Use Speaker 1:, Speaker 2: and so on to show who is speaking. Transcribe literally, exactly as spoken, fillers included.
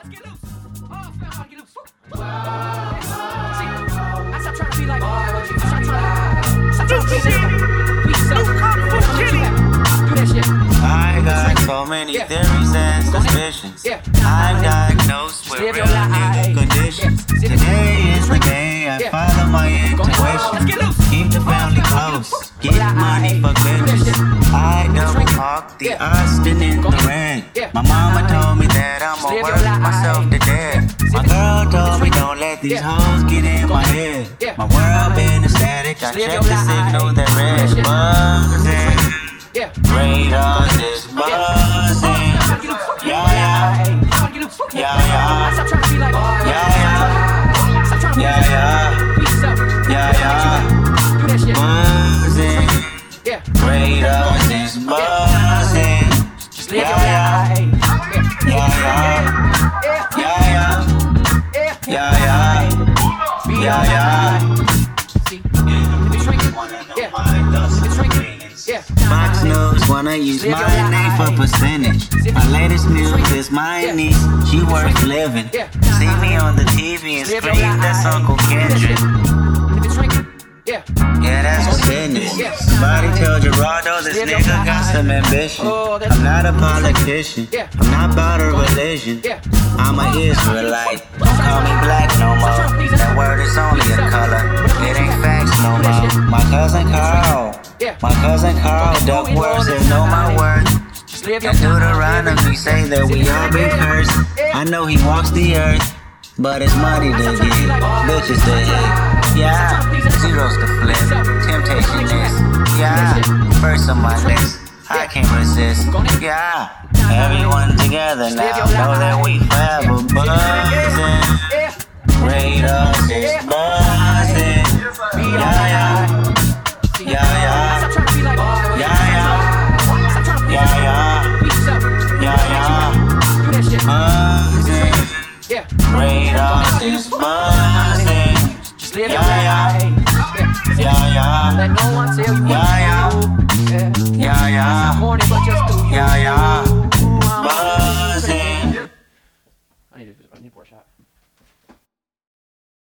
Speaker 1: let's get loose. Oh, I feel how to get loose. See, I stop trying to be like, oh, I stop trying to, stop trying to please everybody. Please yourself. Do that shit.
Speaker 2: I got so many
Speaker 1: Yeah.
Speaker 2: theories and suspicions.
Speaker 1: Yeah.
Speaker 2: I'm diagnosed with
Speaker 1: Live
Speaker 2: real
Speaker 1: your life.
Speaker 2: nigga conditions.
Speaker 1: Yeah.
Speaker 2: Today is the day I
Speaker 1: Yeah.
Speaker 2: follow my
Speaker 1: Let's get
Speaker 2: intuition.
Speaker 1: loose.
Speaker 2: Keep the family close. Get money, fuck bitches. I double park the
Speaker 1: Yeah.
Speaker 2: Austin in the red.
Speaker 1: Yeah.
Speaker 2: My mama told me that I'ma
Speaker 1: Live your
Speaker 2: work
Speaker 1: life.
Speaker 2: myself to death. My girl told me don't let these
Speaker 1: Yeah.
Speaker 2: hoes get in my head.
Speaker 1: Yeah.
Speaker 2: My world been ecstatic. I
Speaker 1: Live
Speaker 2: check
Speaker 1: your
Speaker 2: the
Speaker 1: life.
Speaker 2: signal that red
Speaker 1: Yeah.
Speaker 2: buzzing.
Speaker 1: Yeah.
Speaker 2: Radars is buzzing. Yeah, yeah. Yeah, yeah.
Speaker 1: Stop trying to be like, oh,
Speaker 2: Yeah, yeah.
Speaker 1: stop trying to
Speaker 2: Yeah, yeah.
Speaker 1: please yourself.
Speaker 2: Yeah, yeah.
Speaker 1: Do that shit.
Speaker 2: Buzzing.
Speaker 1: Yeah.
Speaker 2: Radars is buzzing.
Speaker 1: Just live
Speaker 2: Yeah,
Speaker 1: your
Speaker 2: yeah.
Speaker 1: life.
Speaker 2: Yeah, yeah.
Speaker 1: Yeah.
Speaker 2: Yeah, yeah.
Speaker 1: Yeah.
Speaker 2: Yeah, yeah.
Speaker 1: Be
Speaker 2: Yeah,
Speaker 1: alright.
Speaker 2: yeah.
Speaker 1: See, if it's shrinking, yeah. If it's shrinking, yeah.
Speaker 2: Fox News wanna use my name for percentage. My latest news is my niece, she worth living. See me on the T V and scream, that's Uncle Kendrick.
Speaker 1: If it's shrinking, yeah.
Speaker 2: Yeah, that's a business. Somebody tell Gerardo this nigga got some ambition. I'm not a politician, I'm not about a religion. I'm an Israelite, don't call me black no more. That word is only a color, it ain't facts no more. My cousin Carl, my cousin Carl Duckworth said know my worth. And Deuteronomy say that we all been cursed. I know he walks the earth, but it's money to get, bitches to hit. Yeah, zeros to flip, temptation is, yeah, first on my list, I can't resist, yeah, everyone together now, know that we forever buzzing, radars is buzzing, yeah, yeah, yeah, yeah, yeah, yeah, yeah, yeah, yeah, yeah, buzzing, radars is buzzing.
Speaker 1: Live
Speaker 2: Yeah,
Speaker 1: your
Speaker 2: yeah.
Speaker 1: life.
Speaker 2: Yeah, yeah.
Speaker 1: Let no one tell you what
Speaker 2: Yeah, yeah.
Speaker 1: to do.